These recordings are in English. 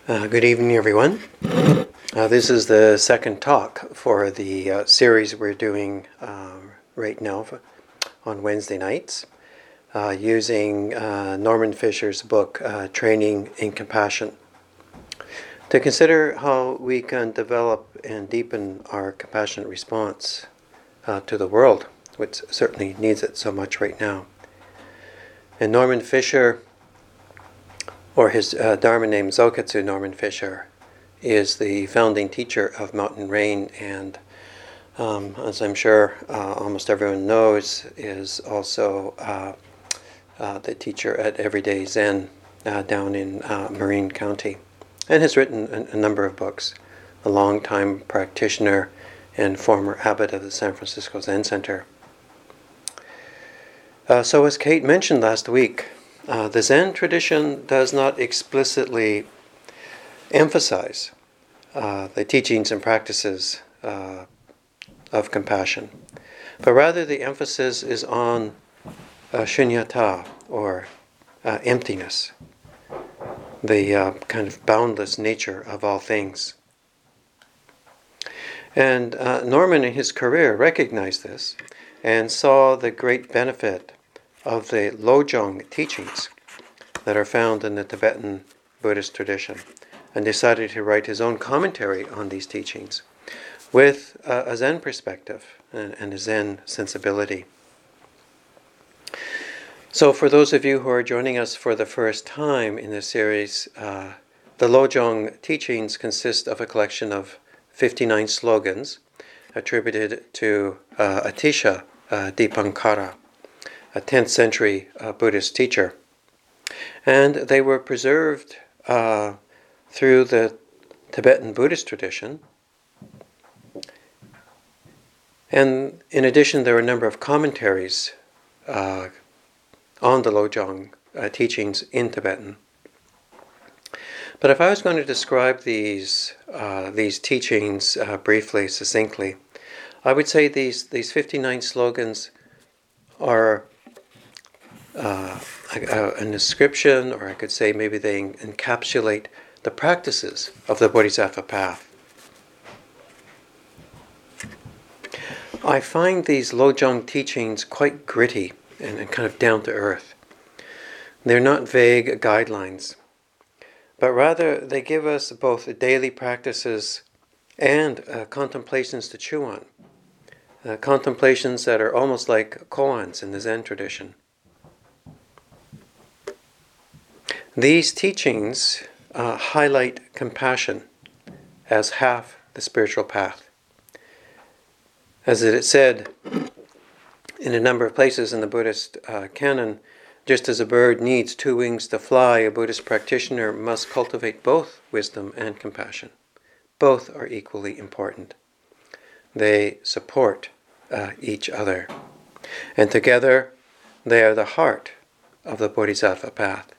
Good evening, everyone. This is the second talk for the series we're doing right now on Wednesday nights, using Norman Fisher's book, Training in Compassion, to consider how we can develop and deepen our compassionate response to the world, which certainly needs it so much right now. And Norman Fisher, or his Dharma name Zoketsu Norman Fisher, is the founding teacher of Mountain Rain, and as I'm sure almost everyone knows, is also the teacher at Everyday Zen down in Marin County, and has written a number of books. A long-time practitioner and former abbot of the San Francisco Zen Center. So as Kate mentioned last week, the Zen tradition does not explicitly emphasize the teachings and practices of compassion, but rather the emphasis is on shunyata, or emptiness, the kind of boundless nature of all things. And Norman in his career recognized this and saw the great benefit of the Lojong teachings that are found in the Tibetan Buddhist tradition, and decided to write his own commentary on these teachings with a Zen perspective and a Zen sensibility. So for those of you who are joining us for the first time in this series, the Lojong teachings consist of a collection of 59 slogans attributed to Atisha Dipankara, a 10th century Buddhist teacher. And they were preserved through the Tibetan Buddhist tradition. And in addition, there are a number of commentaries on the Lojong teachings in Tibetan. But if I was going to describe these teachings briefly, succinctly, I would say these 59 slogans are an description, or I could say maybe they encapsulate the practices of the Bodhisattva path. I find these Lojong teachings quite gritty and kind of down to earth. They're not vague guidelines, but rather they give us both daily practices and contemplations to chew on. Contemplations that are almost like koans in the Zen tradition. These teachings highlight compassion as half the spiritual path. As it is said in a number of places in the Buddhist canon, just as a bird needs two wings to fly, a Buddhist practitioner must cultivate both wisdom and compassion. Both are equally important. They support each other. And together, they are the heart of the Bodhisattva path.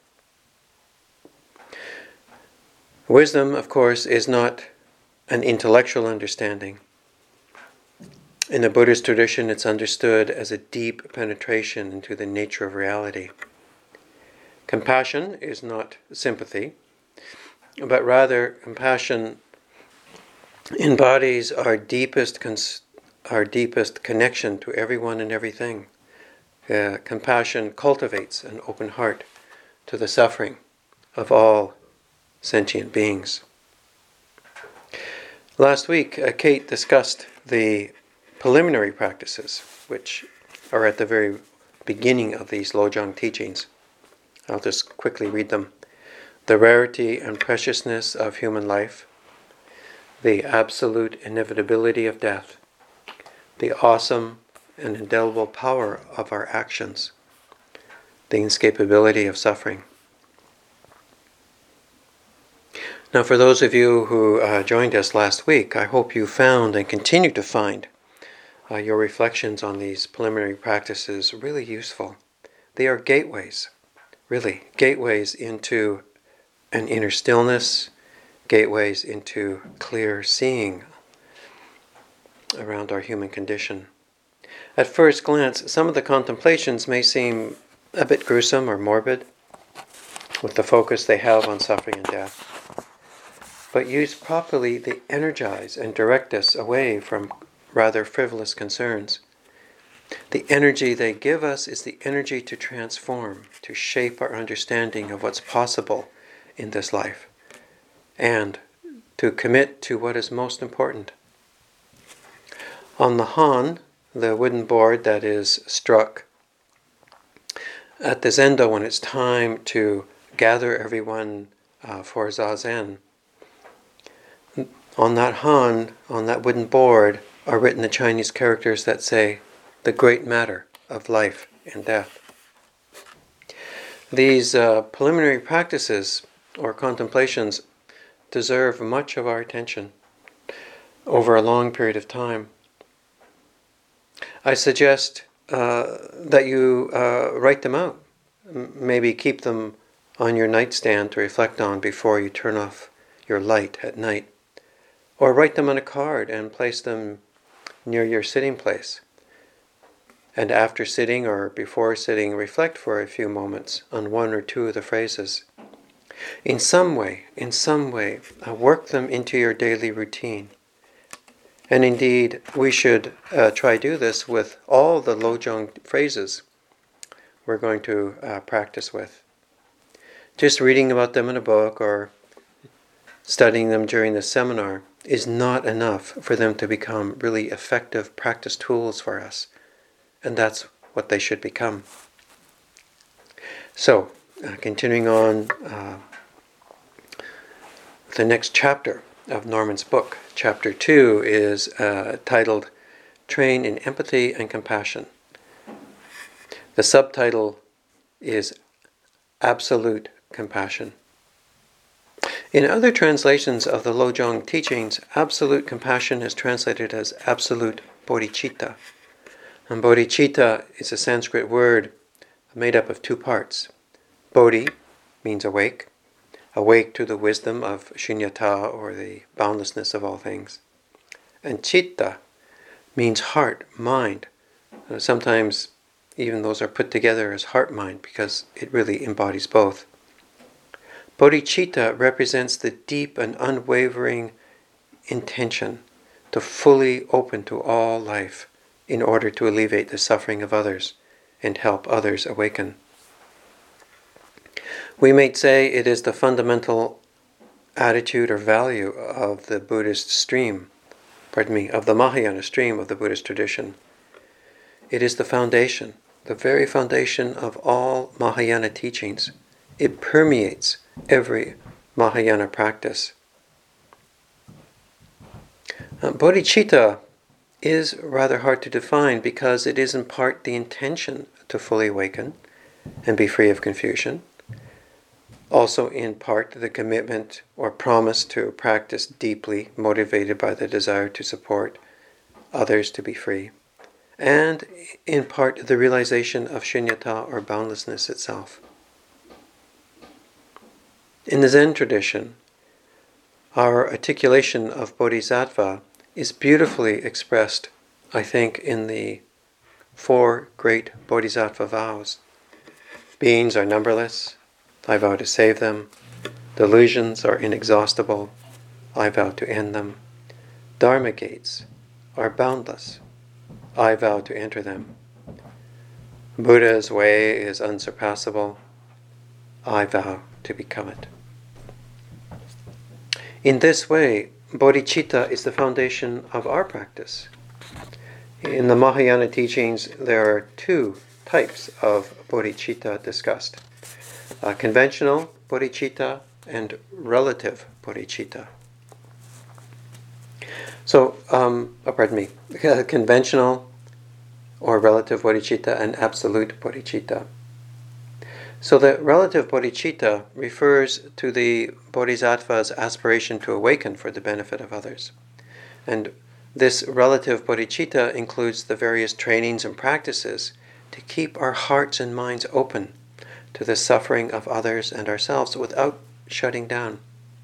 Wisdom, of course, is not an intellectual understanding. In the Buddhist tradition, it's understood as a deep penetration into the nature of reality. Compassion is not sympathy, but rather compassion embodies our deepest connection to everyone and everything. Compassion cultivates an open heart to the suffering of all sentient beings. Last week, Kate discussed the preliminary practices, which are at the very beginning of these Lojong teachings. I'll just quickly read them. The rarity and preciousness of human life, the absolute inevitability of death, the awesome and indelible power of our actions, the inescapability of suffering. Now, for those of you who joined us last week, I hope you found and continue to find your reflections on these preliminary practices really useful. They are gateways, really, gateways into an inner stillness, gateways into clear seeing around our human condition. At first glance, some of the contemplations may seem a bit gruesome or morbid, with the focus they have on suffering and death. but used properly, they energize and direct us away from rather frivolous concerns. The energy they give us is the energy to transform, to shape our understanding of what's possible in this life, and to commit to what is most important. On the Han, the wooden board that is struck at the Zendo when it's time to gather everyone for Zazen, on that Han, on that wooden board, are written the Chinese characters that say, the great matter of life and death. These preliminary practices or contemplations deserve much of our attention over a long period of time. I suggest that you write them out. Maybe keep them on your nightstand to reflect on before you turn off your light at night. Or write them on a card and place them near your sitting place. And after sitting or before sitting, reflect for a few moments on one or two of the phrases. In some way, work them into your daily routine. And indeed, we should try do this with all the Lojong phrases we're going to practice with. Just reading about them in a book or studying them during the seminar is not enough for them to become really effective practice tools for us. And that's what they should become. So, continuing on the next chapter of Norman's book. Chapter 2 is titled Train in Empathy and Compassion. The subtitle is Absolute Compassion. In other translations of the Lojong teachings, absolute compassion is translated as absolute bodhicitta. And bodhicitta is a Sanskrit word made up of two parts. Bodhi means awake to the wisdom of shunyata, or the boundlessness of all things. And citta means heart, mind. Sometimes even those are put together as heart-mind because it really embodies both. Bodhicitta represents the deep and unwavering intention to fully open to all life in order to alleviate the suffering of others and help others awaken. We might say it is the fundamental attitude or value of the Buddhist stream, of the Mahayana stream of the Buddhist tradition. It is the foundation, the very foundation of all Mahayana teachings. It permeates every Mahayana practice. Bodhicitta is rather hard to define because it is in part the intention to fully awaken and be free of confusion. Also in part the commitment or promise to practice deeply, motivated by the desire to support others to be free. And in part the realization of shunyata or boundlessness itself. In the Zen tradition, our articulation of bodhisattva is beautifully expressed, I think, in the 4 great bodhisattva vows. Beings are numberless, I vow to save them. Delusions are inexhaustible, I vow to end them. Dharma gates are boundless, I vow to enter them. Buddha's way is unsurpassable, I vow to become it. In this way, bodhicitta is the foundation of our practice. In the Mahayana teachings, there are 2 types of bodhicitta discussed. Conventional bodhicitta and relative bodhicitta. So, conventional or relative bodhicitta and absolute bodhicitta. So the relative bodhicitta refers to the bodhisattva's aspiration to awaken for the benefit of others. And this relative bodhicitta includes the various trainings and practices to keep our hearts and minds open to the suffering of others and ourselves without shutting down.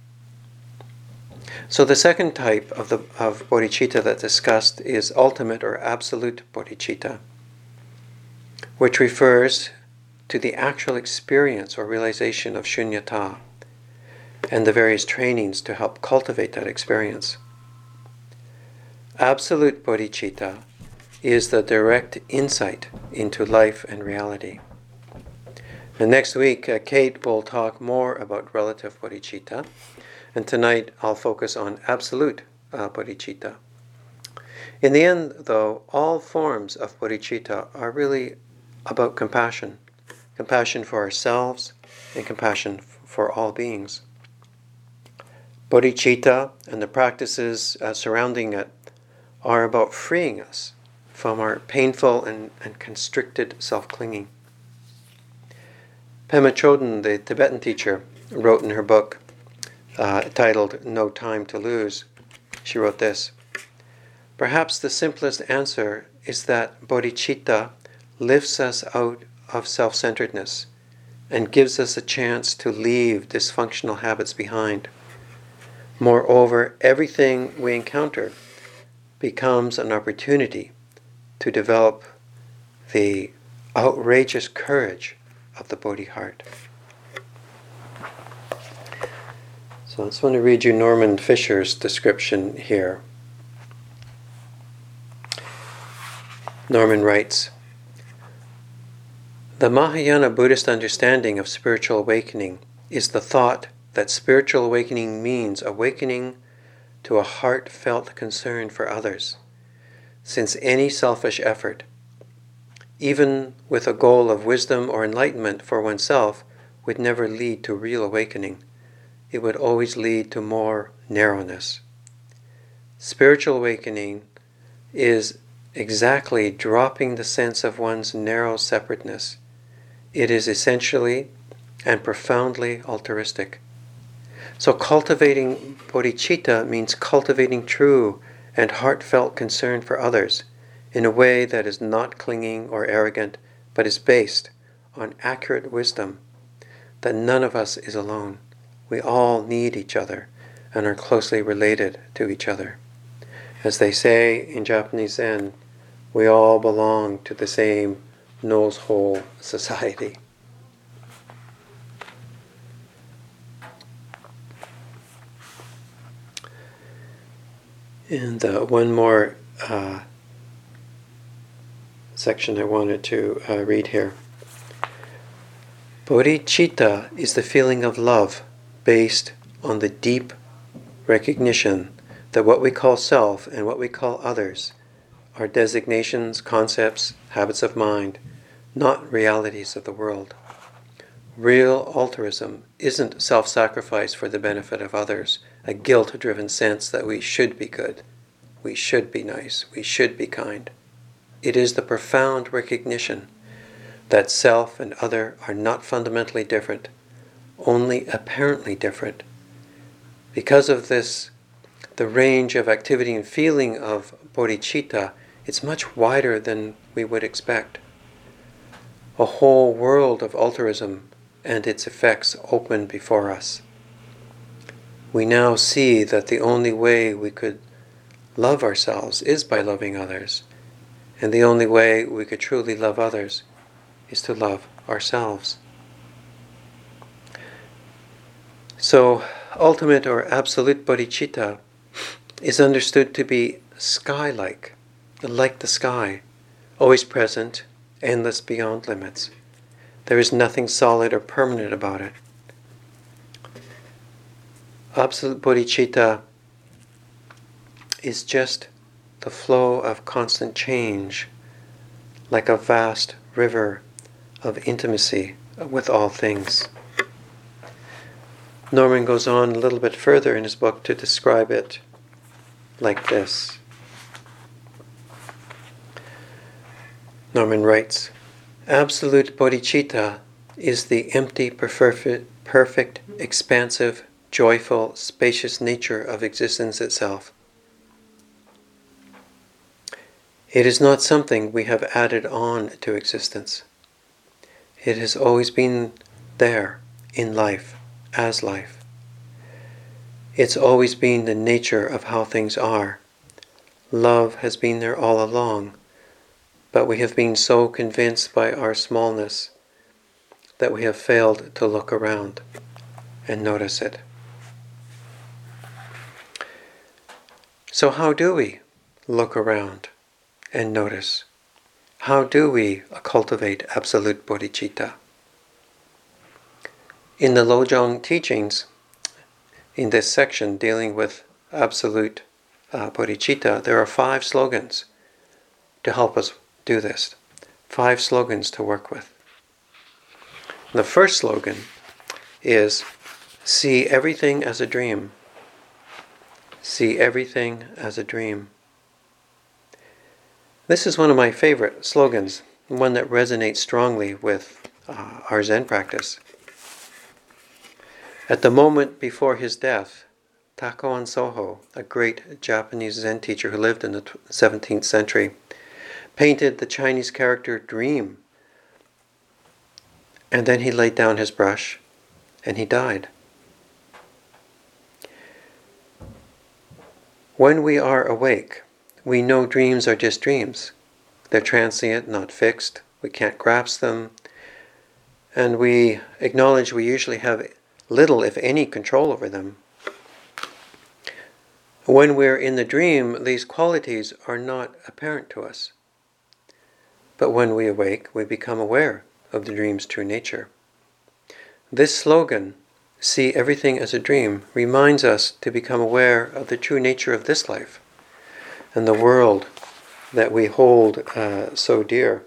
So the second type of bodhicitta that's discussed is ultimate or absolute bodhicitta, which refers to the actual experience or realization of shunyata. and the various trainings to help cultivate that experience. Absolute bodhicitta is the direct insight into life and reality. And next week, Kate will talk more about relative bodhicitta, and tonight I'll focus on absolute bodhicitta. In the end, though, all forms of bodhicitta are really about compassion. Compassion for ourselves and compassion for all beings. Bodhicitta and the practices surrounding it are about freeing us from our painful and constricted self-clinging. Pema Chodron, the Tibetan teacher, wrote in her book titled No Time to Lose, she wrote this: "Perhaps the simplest answer is that bodhicitta lifts us out of self-centeredness and gives us a chance to leave dysfunctional habits behind. Moreover, everything we encounter becomes an opportunity to develop the outrageous courage of the Bodhi heart." So I just want to read you Norman Fisher's description here. Norman writes, "The Mahayana Buddhist understanding of spiritual awakening is the thought that spiritual awakening means awakening to a heartfelt concern for others, since any selfish effort, even with a goal of wisdom or enlightenment for oneself, would never lead to real awakening. It would always lead to more narrowness. Spiritual awakening is exactly dropping the sense of one's narrow separateness. It is essentially and profoundly altruistic. So cultivating bodhicitta means cultivating true and heartfelt concern for others in a way that is not clinging or arrogant, but is based on accurate wisdom that none of us is alone. We all need each other and are closely related to each other. As they say in Japanese Zen, we all belong to the same nose-hole society." And one more section I wanted to read here. "Bodhicitta is the feeling of love based on the deep recognition that what we call self and what we call others are designations, concepts, habits of mind, not realities of the world. Real altruism isn't self-sacrifice for the benefit of others, a guilt-driven sense that we should be good, we should be nice, we should be kind. It is the profound recognition that self and other are not fundamentally different, only apparently different. Because of this, the range of activity and feeling of bodhicitta, it's much wider than we would expect. A whole world of altruism and its effects open before us. We now see that the only way we could love ourselves is by loving others, and the only way we could truly love others is to love ourselves. So, ultimate or absolute bodhicitta is understood to be sky-like, like the sky, always present, endless beyond limits. There is nothing solid or permanent about it. Absolute bodhicitta is just the flow of constant change, like a vast river of intimacy with all things. Norman goes on a little bit further in his book to describe it like this. Norman writes, "Absolute bodhicitta is the empty, perfect, expansive, joyful, spacious nature of existence itself. It is not something we have added on to existence. It has always been there, in life, as life. It's always been the nature of how things are. Love has been there all along, but we have been so convinced by our smallness that we have failed to look around and notice it." So how do we look around and notice? How do we cultivate absolute bodhicitta? In the Lojong teachings, in this section dealing with absolute bodhicitta, there are 5 slogans to help us do this. 5 slogans to work with. The first slogan is, see everything as a dream. See everything as a dream. This is one of my favorite slogans, one that resonates strongly with our Zen practice. At the moment before his death, Takoan Soho, a great Japanese Zen teacher who lived in the 17th century, painted the Chinese character dream. And then he laid down his brush and he died. When we are awake, we know dreams are just dreams. They're transient, not fixed. We can't grasp them. And we acknowledge we usually have little, if any, control over them. When we're in the dream, these qualities are not apparent to us. But when we awake, we become aware of the dream's true nature. This slogan, see everything as a dream, reminds us to become aware of the true nature of this life and the world that we hold so dear.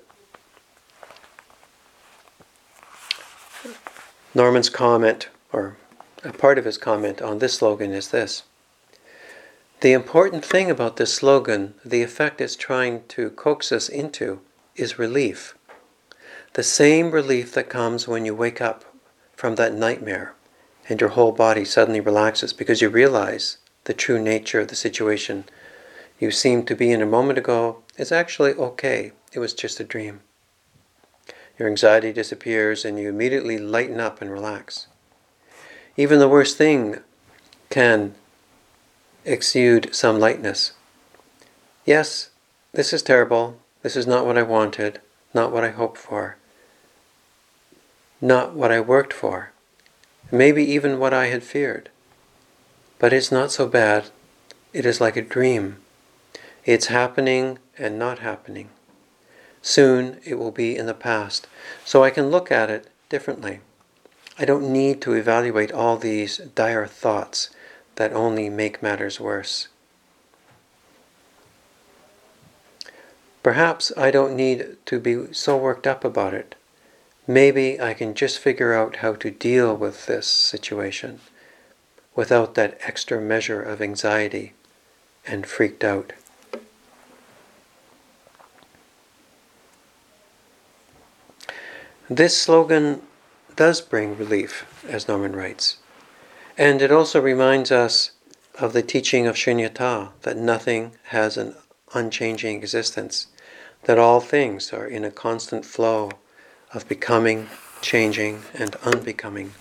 Norman's comment, or a part of his comment on this slogan is this. The important thing about this slogan, the effect it's trying to coax us into, is relief. The same relief that comes when you wake up from that nightmare and your whole body suddenly relaxes because you realize the true nature of the situation you seemed to be in a moment ago is actually okay. It was just a dream. Your anxiety disappears and you immediately lighten up and relax. Even the worst thing can exude some lightness. Yes, this is terrible. This is not what I wanted, not what I hoped for, not what I worked for, maybe even what I had feared. But it's not so bad. It is like a dream. It's happening and not happening. Soon it will be in the past, so I can look at it differently. I don't need to evaluate all these dire thoughts that only make matters worse. Perhaps I don't need to be so worked up about it. Maybe I can just figure out how to deal with this situation without that extra measure of anxiety and freaked out. This slogan does bring relief, as Norman writes. And it also reminds us of the teaching of Shunyata, that nothing has an unchanging existence, that all things are in a constant flow of becoming, changing, and unbecoming.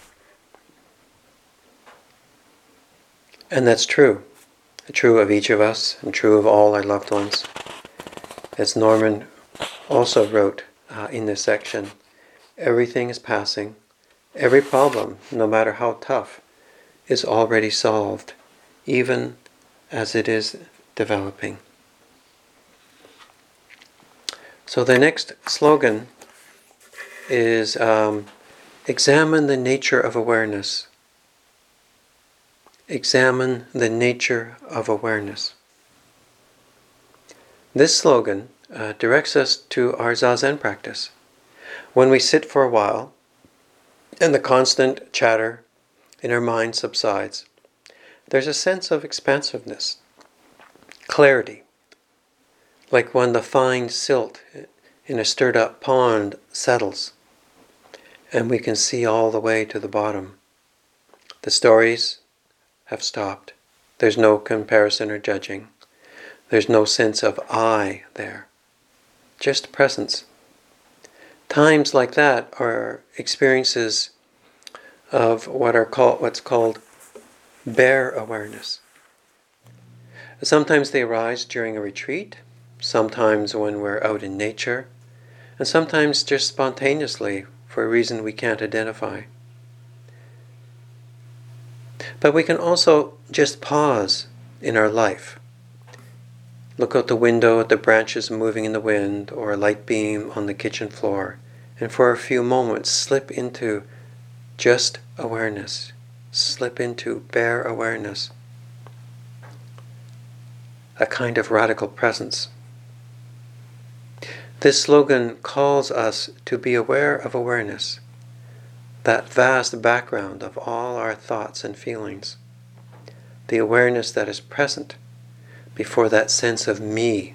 And that's true. True of each of us, and true of all our loved ones. As Norman also wrote in this section, everything is passing. Every problem, no matter how tough, is already solved, even as it is developing. So the next slogan is examine the nature of awareness. Examine the nature of awareness. This slogan directs us to our Zazen practice. When we sit for a while, and the constant chatter in our mind subsides, there's a sense of expansiveness, clarity, like when the fine silt in a stirred-up pond settles, and we can see all the way to the bottom. The stories have stopped. There's no comparison or judging. There's no sense of I there, just presence. Times like that are experiences of what's called bare awareness. Sometimes they arise during a retreat, sometimes when we're out in nature, and sometimes just spontaneously for a reason we can't identify. But we can also just pause in our life Look out the window at the branches moving in the wind, or a light beam on the kitchen floor, and for a few moments slip into just awareness. Slip into bare awareness. A kind of radical presence. This slogan calls us to be aware of awareness, that vast background of all our thoughts and feelings, the awareness that is present before that sense of me.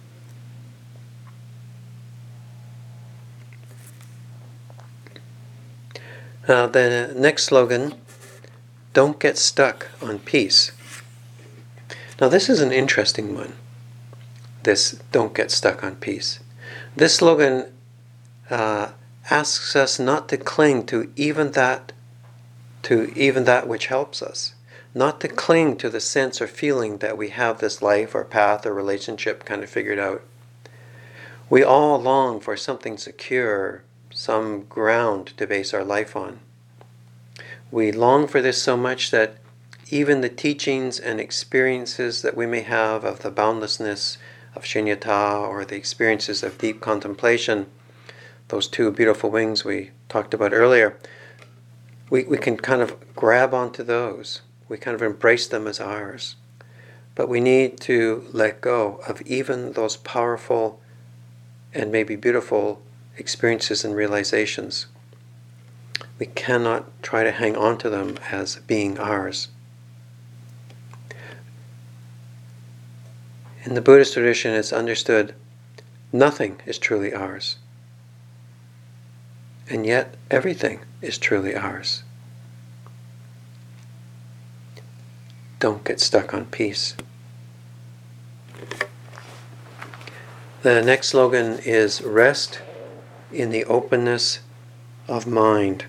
Now the next slogan, don't get stuck on peace. Now this is an interesting one, this don't get stuck on peace. This slogan asks us not to cling to even that which helps us, not to cling to the sense or feeling that we have this life or path or relationship kind of figured out. We all long for something secure, some ground to base our life on. We long for this so much that even the teachings and experiences that we may have of the boundlessness of Shunyata, or the experiences of deep contemplation, those two beautiful wings we talked about earlier, we can kind of grab onto those. We kind of embrace them as ours. But we need to let go of even those powerful and maybe beautiful experiences and realizations. We cannot try to hang on to them as being ours. In the Buddhist tradition, it's understood nothing is truly ours. And yet, everything is truly ours. Don't get stuck on peace. The next slogan is rest in the openness of mind.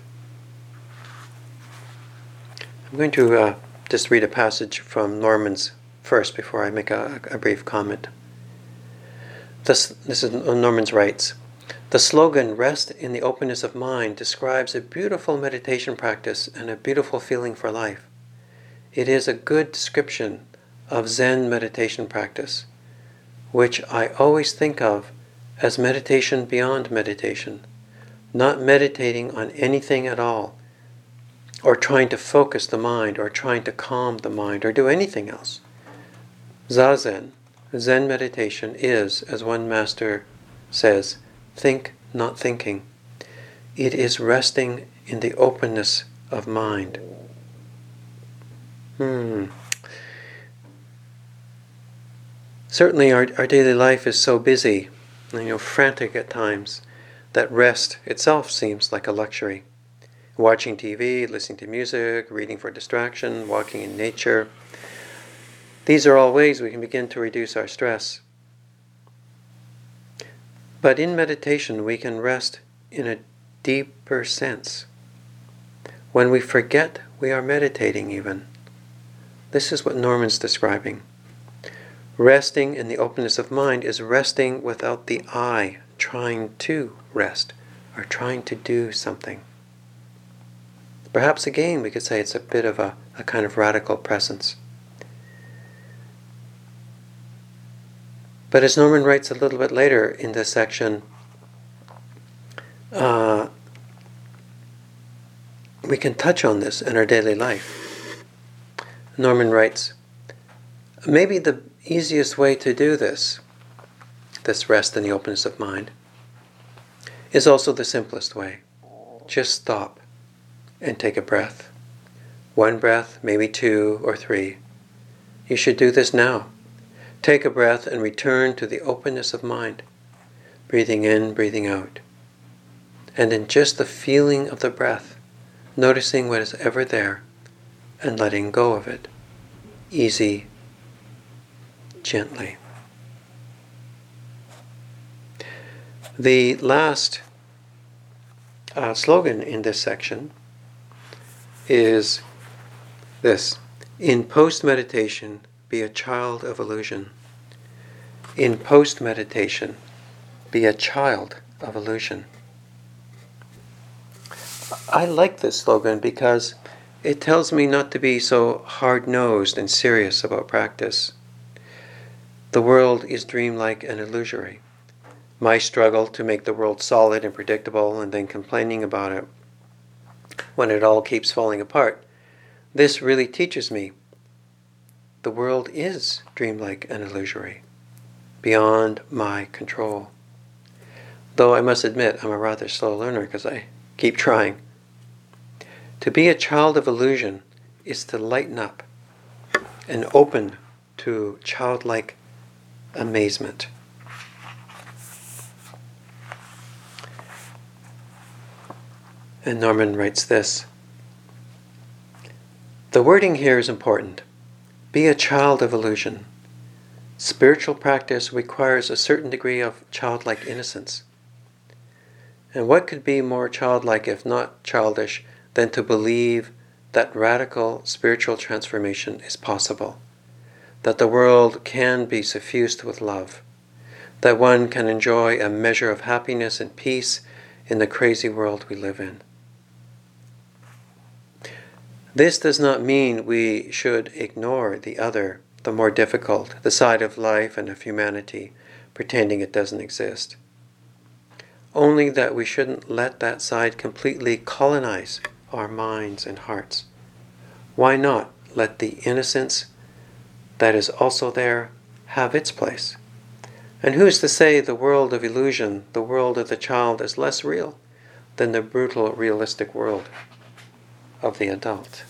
I'm going to just read a passage from Norman's first before I make a brief comment. This is Norman's writes, the slogan, rest in the openness of mind, describes a beautiful meditation practice and a beautiful feeling for life. It is a good description of Zen meditation practice, which I always think of as meditation beyond meditation, not meditating on anything at all, or trying to focus the mind, or trying to calm the mind, or do anything else. Zazen, Zen meditation, is, as one master says, think, not thinking. It is resting in the openness of mind. Certainly our daily life is so busy, frantic at times, that rest itself seems like a luxury. Watching TV, listening to music, reading for distraction, walking in nature. These are all ways we can begin to reduce our stress. But in meditation, we can rest in a deeper sense. When we forget we are meditating even. This is what Norman's describing. Resting in the openness of mind is resting without the I trying to rest or trying to do something. Perhaps again we could say it's a bit of a kind of radical presence. But as Norman writes a little bit later in this section, we can touch on this in our daily life. Norman writes, maybe the easiest way to do this rest in the openness of mind, is also the simplest way. Just stop and take a breath. One breath, maybe two or three. You should do this now. Take a breath and return to the openness of mind, breathing in, breathing out. And in just the feeling of the breath, noticing what is ever there and letting go of it, easy, gently. The last slogan in this section is this: in post-meditation, be a child of illusion. In post-meditation, be a child of illusion. I like this slogan because it tells me not to be so hard-nosed and serious about practice. The world is dreamlike and illusory. My struggle to make the world solid and predictable and then complaining about it when it all keeps falling apart, this really teaches me the world is dreamlike and illusory, beyond my control. Though I must admit I'm a rather slow learner because I keep trying. To be a child of illusion is to lighten up and open to childlike amazement. And Norman writes this. The wording here is important. Be a child of illusion. Spiritual practice requires a certain degree of childlike innocence. And what could be more childlike, if not childish, than to believe that radical spiritual transformation is possible, that the world can be suffused with love, that one can enjoy a measure of happiness and peace in the crazy world we live in. This does not mean we should ignore the other, the more difficult, the side of life and of humanity, pretending it doesn't exist. Only that we shouldn't let that side completely colonize our minds and hearts. Why not let the innocence that is also there have its place? And who's to say the world of illusion, the world of the child, is less real than the brutal, realistic world of the adult?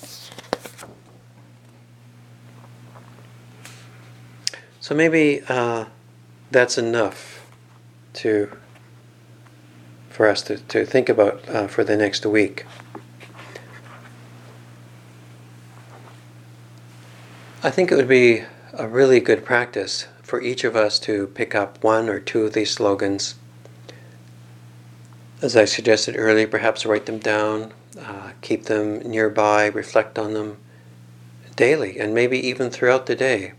So maybe that's enough for us to think about for the next week. I think it would be a really good practice for each of us to pick up one or two of these slogans. As I suggested earlier, perhaps write them down, keep them nearby, reflect on them daily, and maybe even throughout the day.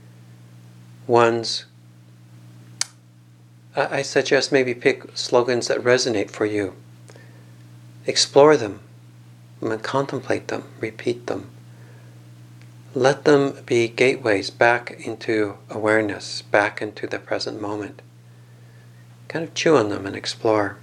I suggest maybe pick slogans that resonate for you. Explore them, and contemplate them, repeat them. Let them be gateways back into awareness, back into the present moment. Kind of chew on them and explore.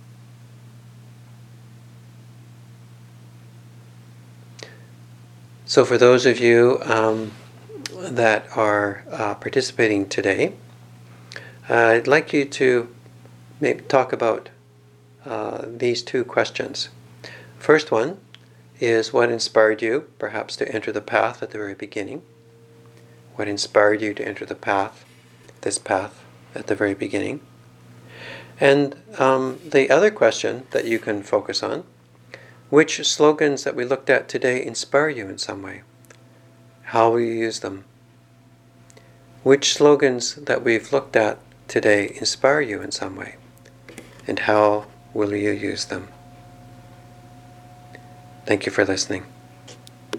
So for those of you that are participating today, I'd like you to maybe talk about these two questions. First one is, what inspired you perhaps to enter the path at the very beginning? What inspired you to enter this path at the very beginning? And the other question that you can focus on, which slogans that we looked at today inspire you in some way? How will you use them? Which slogans that we've looked at today inspire you in some way? And how will you use them? Thank you for listening.